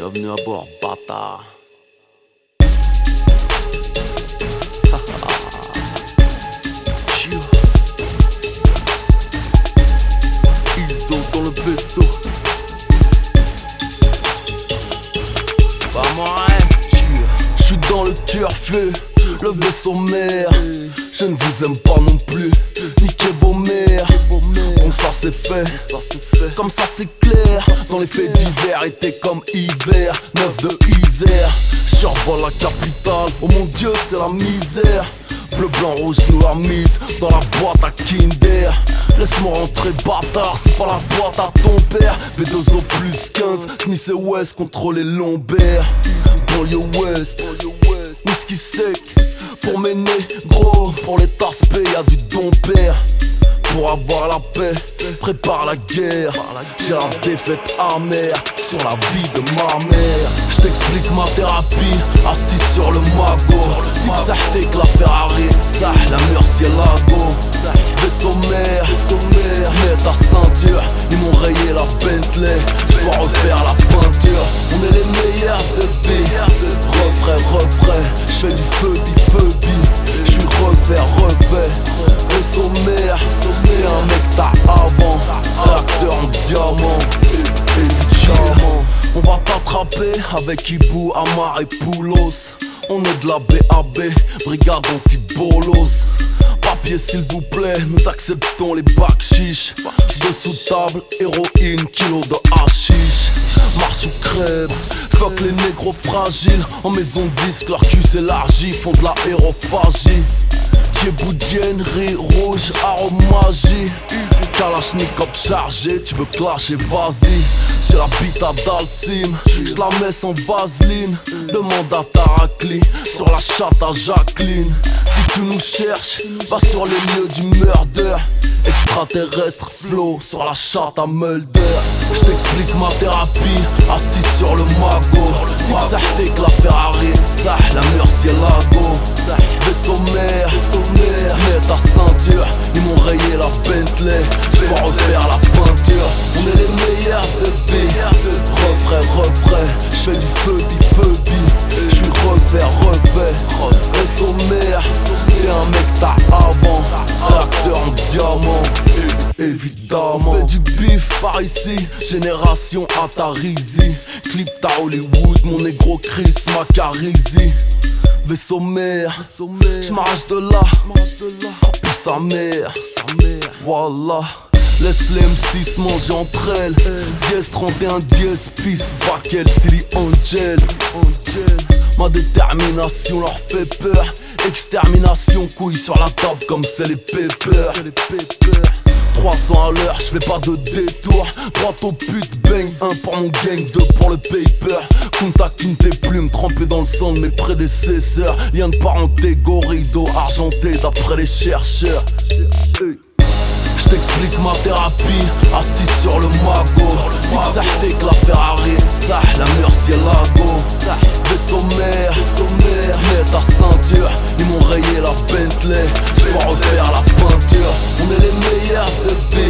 Bienvenue à bord, bâtard. ISO dans le vaisseau. Pas moi, je suis dans le turfu, le vaisseau mère. Je ne vous aime pas non plus, niquez vos mères. Bon ça c'est fait, comme ça c'est clair. Dans les faits divers, été comme hiver, 9 de Isère. Survole la capitale, oh mon dieu c'est la misère. Bleu, blanc, rouge, noir, mise dans la boîte à Kinder. Laisse-moi rentrer bâtard, c'est pas la boîte à ton père. B2O plus 15, Smith et West contre les lombaires. Banlieue West, whisky sec pour mes négros. Pour les tasses y'a du don père. Pour avoir la paix, prépare la guerre. J'ai la défaite amère sur la vie de ma mère. Je t'explique ma thérapie, assis sur le magot. Dites que la Ferrari, ça la Murcielago. Vaisseau mère, mets ta ceinture. Ils m'ont rayé la Bentley, je dois refaire la peinture. On est les meilleurs zébis, refrais. Je fais du feu, je suis refait. Vaisseau mère, t'es un mec t'as avant. Réacteur en diamant, évidemment. On va t'attraper avec Ibou, Amar et Poulos. On est de la BAB, brigade anti-bolos. Papier s'il vous plaît, nous acceptons les bacs chiches. Dessous table, héroïne, kilo de hashish. Marche ou crève, fuck les négros fragiles. En maison de disque, leur cul s'élargit, font de la hérophagie. Thieboudienne, riz rouge, aromagie. Kalachnikov chargé, tu veux clasher, vas-y. J'ai la bite à Dalsim, j'la mets sans vaseline. Demande à Tarakli, sur la chatte à Jacqueline. Si tu nous cherches, va sur les lieux du murder. Extraterrestre flow sur la chatte à Mulder. J't'explique ma thérapie, assis sur le magot. Dites que la Ferrari, ça la Murcielago. Vaisseau mère, mets ta ceinture. Ils m'ont rayé la Bentley, je dois refaire la peinture. On est les meilleurs zébis, refrais. Je fais du feu, je suis refait. Vaisseau mère, t'es un mec t'as avant. Réacteur en diamant, évidemment. On fait du bif par ici, génération Atarizi. Clip ta Hollywood, mon négro Chris Macarizi. Vaisseau mère, j'm'arrache de là, ça pue sa mère. Voilà, laisse les M6 manger entre elles. Dièse 31, dièse, peace, Vaquel, Silly Angel. Ma détermination leur fait peur. Extermination, couille sur la table comme c'est les pépeurs. 300 à l'heure, j'fais pas de détour. Droite au pute, bang, 1 pour mon gang, 2 pour le paper. Contact une tes plumes, trempées dans le sang de mes prédécesseurs. Lien de parenté, gorille argenté d'après les chercheurs. J't'explique ma thérapie, assis sur le magot. Dites que la Ferrari, ça la Murcielago. Vaisseau mère, mets ta ceinture. Ils m'ont rayé la Bentley, je dois refaire la peinture. On est les meilleurs zébis,